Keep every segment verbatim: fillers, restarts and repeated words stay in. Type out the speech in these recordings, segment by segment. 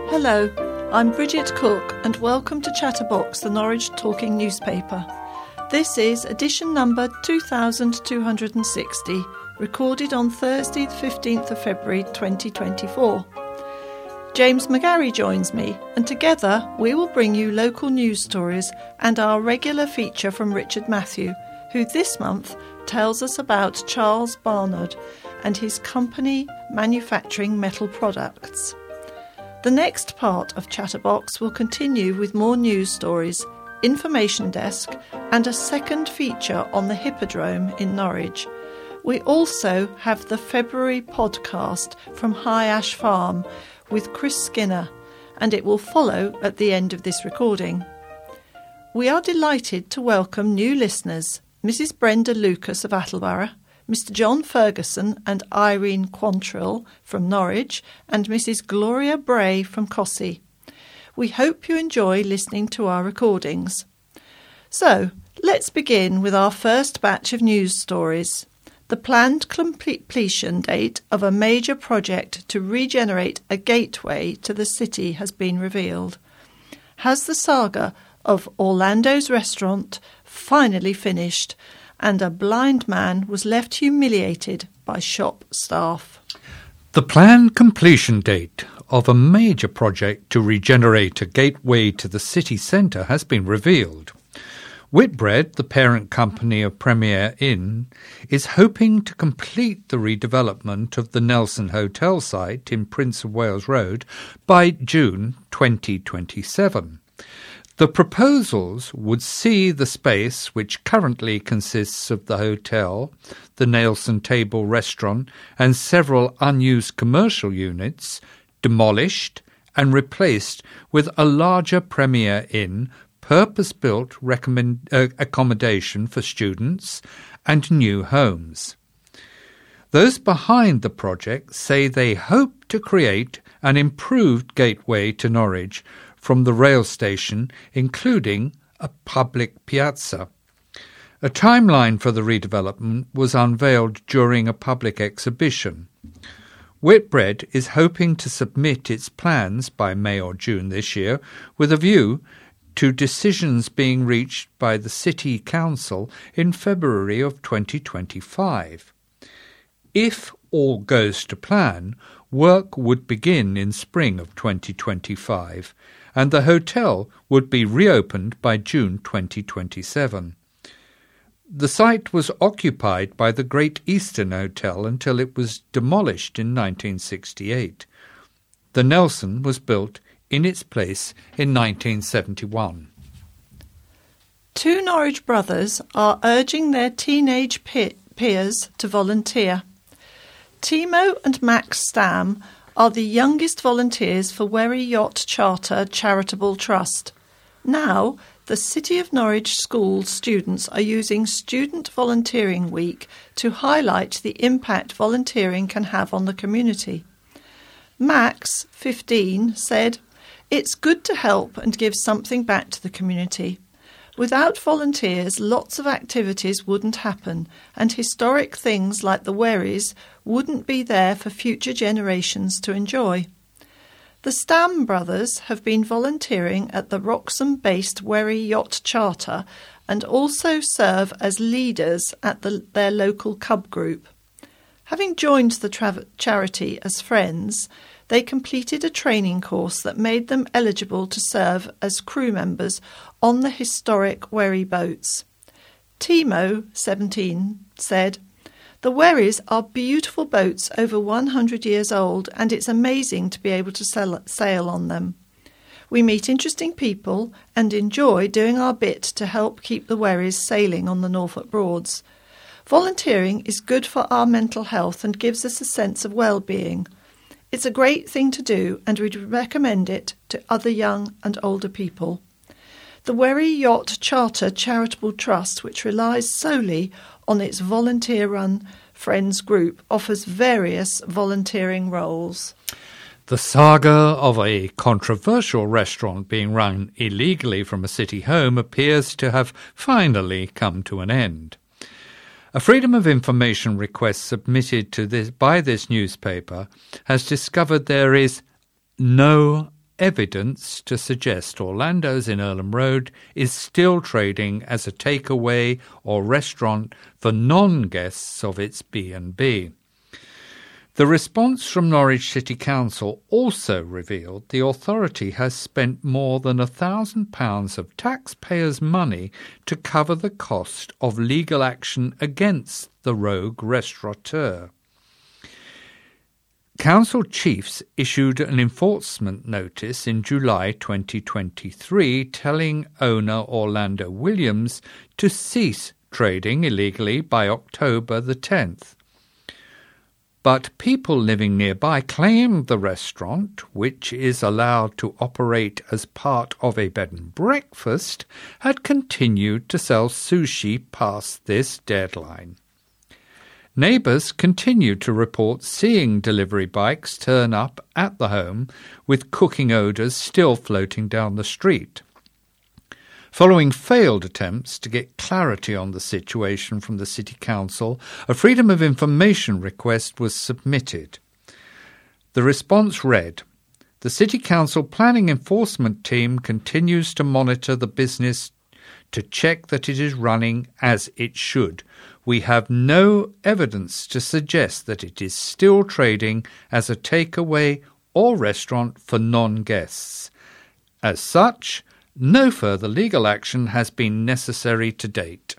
Hello, I'm Bridget Cook and welcome to Chatterbox, the Norwich Talking newspaper. This is edition number two thousand two hundred sixty, recorded on Thursday the fifteenth of February twenty twenty-four. James McGarry joins me, and together we will bring you local news stories and our regular feature from Richard Matthew, who this month tells us about Charles Barnard and his company manufacturing metal products. The next part of Chatterbox will continue with more news stories, information desk, and a second feature on the Hippodrome in Norwich. We also have the February podcast from High Ash Farm with Chris Skinner, and it will follow at the end of this recording. We are delighted to welcome new listeners, Missus Brenda Lucas of Attleborough, Mister John Ferguson and Irene Quantrill from Norwich, and Missus Gloria Bray from Cossey. We hope you enjoy listening to our recordings. So, let's begin with our first batch of news stories. The planned completion date of a major project to regenerate a gateway to the city has been revealed. Has the saga of Orlando's restaurant finally finished, and a blind man was left humiliated by shop staff? The planned completion date of a major project to regenerate a gateway to the city centre has been revealed. Whitbread, the parent company of Premier Inn, is hoping to complete the redevelopment of the Nelson Hotel site in Prince of Wales Road by June twenty twenty-seven. The proposals would see the space, which currently consists of the hotel, the Nelson Table restaurant and several unused commercial units, demolished and replaced with a larger Premier Inn, purpose-built recommend, uh, accommodation for students and new homes. Those behind the project say they hope to create an improved gateway to Norwich from the rail station, including a public piazza. A timeline for the redevelopment was unveiled during a public exhibition. Whitbread is hoping to submit its plans by May or June this year, with a view to decisions being reached by the City Council in February of twenty twenty-five. If all goes to plan, work would begin in spring of twenty twenty-five, and the hotel would be reopened by June twenty twenty-seven. The site was occupied by the Great Eastern Hotel until it was demolished in nineteen sixty-eight. The Nelson was built in its place in nineteen seventy-one. Two Norwich brothers are urging their teenage pe- peers to volunteer. Timo and Max Stam are the youngest volunteers for Wherry Yacht Charter Charitable Trust. Now, the City of Norwich school students are using Student Volunteering Week to highlight the impact volunteering can have on the community. Max, fifteen, said, "It's good to help and give something back to the community. Without volunteers, lots of activities wouldn't happen, and historic things like the wherries wouldn't be there for future generations to enjoy." The Stam brothers have been volunteering at the Wroxham-based Wherry Yacht Charter and also serve as leaders at the, their local cub group. Having joined the tra- charity as friends, they completed a training course that made them eligible to serve as crew members on the historic wherry boats. Timo, seventeen, said, "The wherries are beautiful boats over one hundred years old, and it's amazing to be able to sail, sail on them. We meet interesting people and enjoy doing our bit to help keep the wherries sailing on the Norfolk Broads. Volunteering is good for our mental health and gives us a sense of well-being. It's a great thing to do, and we'd recommend it to other young and older people." The Wherry Yacht Charter Charitable Trust, which relies solely on its volunteer-run Friends group, offers various volunteering roles. The saga of a controversial restaurant being run illegally from a city home appears to have finally come to an end. A Freedom of Information request submitted to this by this newspaper has discovered there is no evidence to suggest Orlando's in Earlham Road is still trading as a takeaway or restaurant for non-guests of its B and B. The response from Norwich City Council also revealed the authority has spent more than a thousand pounds of taxpayers' money to cover the cost of legal action against the rogue restaurateur. Council chiefs issued an enforcement notice in July twenty twenty-three telling owner Orlando Williams to cease trading illegally by October the tenth. But people living nearby claimed the restaurant, which is allowed to operate as part of a bed and breakfast, had continued to sell sushi past this deadline. Neighbours continued to report seeing delivery bikes turn up at the home, with cooking odours still floating down the street. Following failed attempts to get clarity on the situation from the City Council, a Freedom of Information request was submitted. The response read, "The City Council Planning Enforcement Team continues to monitor the business to check that it is running as it should. We have no evidence to suggest that it is still trading as a takeaway or restaurant for non-guests. As such, no further legal action has been necessary to date."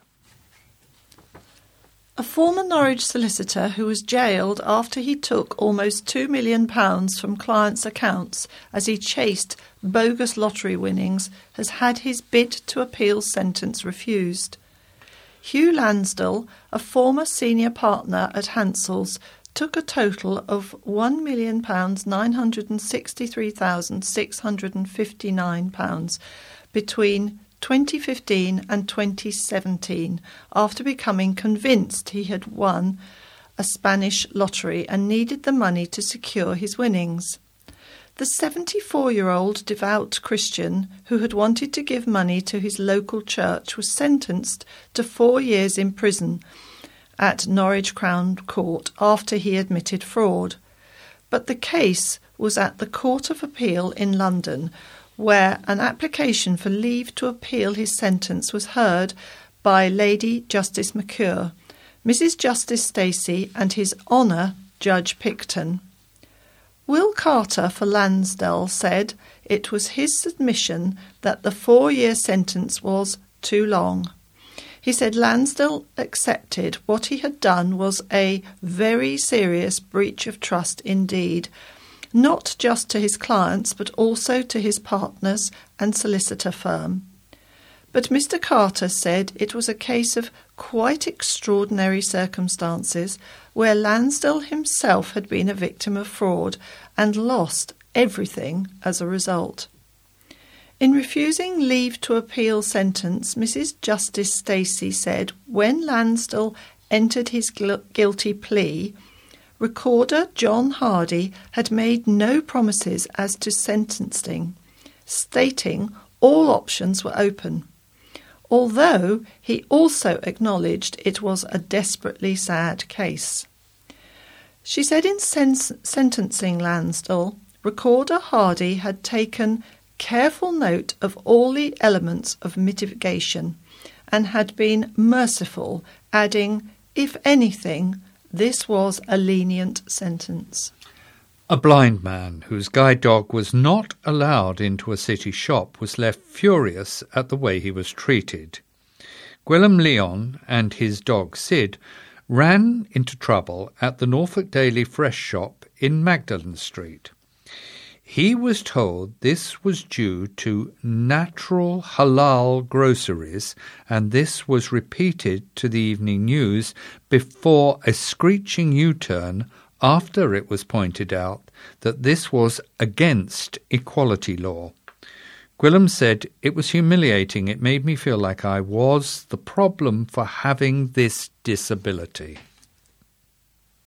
A former Norwich solicitor who was jailed after he took almost two million pounds from clients' accounts as he chased bogus lottery winnings has had his bid to appeal sentence refused. Hugh Lansdell, a former senior partner at Hansell's, took a total of one million pounds nine hundred sixty-three thousand six hundred fifty-nine pounds between twenty fifteen and twenty seventeen after becoming convinced he had won a Spanish lottery and needed the money to secure his winnings. The seventy-four-year-old devout Christian who had wanted to give money to his local church was sentenced to four years in prison at Norwich Crown Court after he admitted fraud. But the case was at the Court of Appeal in London, where an application for leave to appeal his sentence was heard by Lady Justice McCure, Missus Justice Stacey and His Honour Judge Picton. Will Carter for Lansdell said it was his submission that the four-year sentence was too long. He said Lansdell accepted what he had done was a very serious breach of trust indeed, not just to his clients but also to his partners and solicitor firm. But Mister Carter said it was a case of quite extraordinary circumstances where Lansdell himself had been a victim of fraud and lost everything as a result. In refusing leave to appeal sentence, Missus Justice Stacey said when Lansdell entered his gu- guilty plea, Recorder John Hardy had made no promises as to sentencing, stating all options were open, although he also acknowledged it was a desperately sad case. She said in sen- sentencing Lansdell, Recorder Hardy had taken careful note of all the elements of mitigation and had been merciful, adding, if anything, this was a lenient sentence. A blind man whose guide dog was not allowed into a city shop was left furious at the way he was treated. Gwilym Leon and his dog Sid ran into trouble at the Norfolk Daily Fresh shop in Magdalen Street. He was told this was due to natural halal groceries, and this was repeated to the Evening News before a screeching U-turn after it was pointed out that this was against equality law. Gwilym said, "It was humiliating. It made me feel like I was the problem for having this disability."